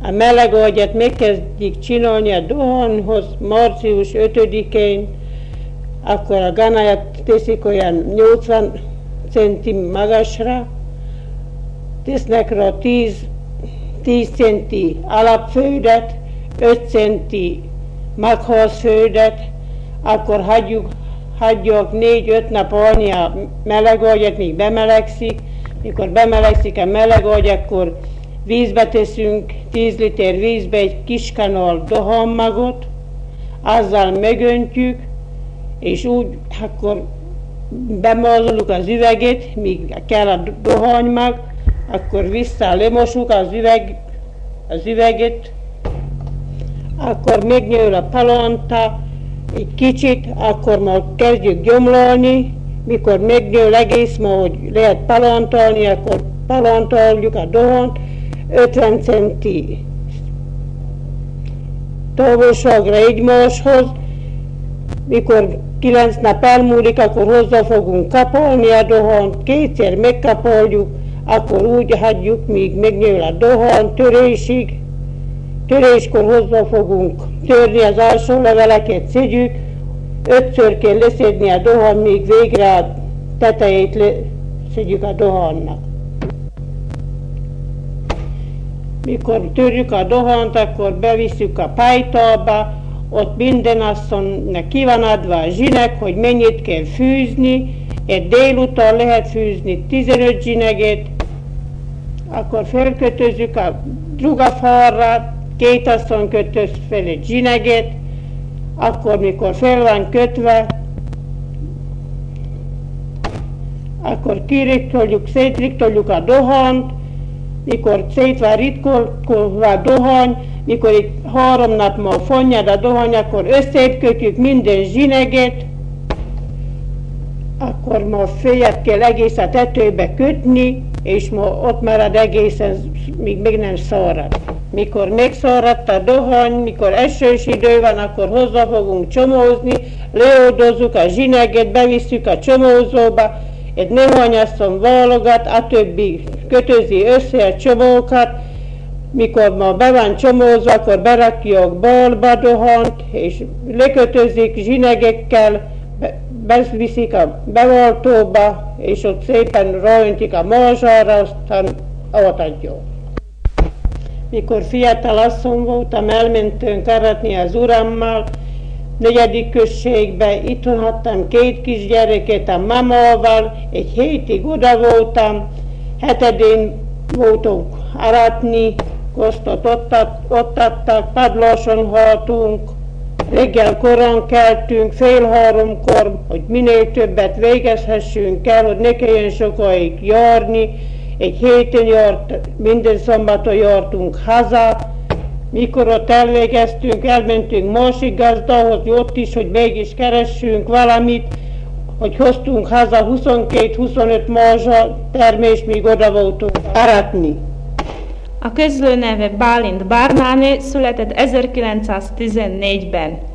A meleg ágyat megkezdik csinálni a dohányhoz március 5-én, akkor a ganajat teszik olyan 80 centi magasra, tesznek rá 10 centi alapföldet, 5 centi magházföldet, akkor hagyjuk 4-5 nap állni a meleg ágyat, míg bemelegszik. Mikor bemelegszik a meleg ágy, akkor vízbe teszünk, 10 liter vízbe egy kis kanál dohánymagot, azzal megöntjük, és úgy akkor bemazoljuk az üveget, míg kell a dohánymag, akkor vissza lemosuk az üveget, akkor megnyíl a palánta egy kicsit, akkor már kezdjük gyomlálni, mikor megnyíl egész, már hogy lehet palántolni, akkor palántoljuk a dohányt, 50 centi távolságra egymáshoz, mikor 9 nap elmúlik, akkor hozzá fogunk kapolni a dohányt, kétszer megkapoljuk, akkor úgy hagyjuk, míg megnyíl a dohány törésig. Töréskor hozzá fogunk törni az alsó leveleket, szedjük, 5-ször kell leszedni a dohány, míg végre a tetejét leszedjük a dohánynak. Mikor törjük a dohányt, akkor bevisszük a pajtába, ott minden asszonynak ki van adva a zsinek, hogy mennyit kell fűzni, egy délután lehet fűzni 15 zsineget, akkor felkötözzük a drugafára, 2 asszony kötöz fel egy zsineget, akkor mikor fel van kötve, akkor szétriktoljuk a dohányt, mikor szét van ritkolva a dohány, mikor itt 3 nap már fonnyad a dohány, akkor összekötjük minden zsineget, akkor már följebb kell egész a tetőbe kötni, és már ott marad egészen, míg még nem szárad. Mikor megszáradt a dohány, mikor esős idő van, akkor hozzá fogunk csomózni, leoldozzuk a zsineget, bevisszük a csomózóba, egy néhányasszony válogat, a többi kötözi össze a csomókat, mikor már be van csomózva, akkor berakjuk balba dohányt, és lekötözik zsinegekkel, beviszik a beváltóba, és ott szépen ráöntik a mázsára, aztán átadjuk. Mikor fiatal asszony voltam, elmentünk aratni az urammal, 4. községbe, itthon hattam 2 kisgyereket a mamával, egy hétig oda voltam, 7-én voltunk aratni, kosztot ott adtak, padláson haltunk, reggel korán keltünk, 2:30-kor, hogy minél többet végezhessünk el, hogy ne kelljen sokáig járni. Egy héten minden szombaton jártunk haza, mikor ott elvégeztünk, elmentünk másik gazdához, ott is, hogy mégis keressünk valamit, hogy hoztunk haza 22-25 mázsa termést, míg oda voltunk aratni. A közlő neve Bálint Barnáné, született 1914-ben.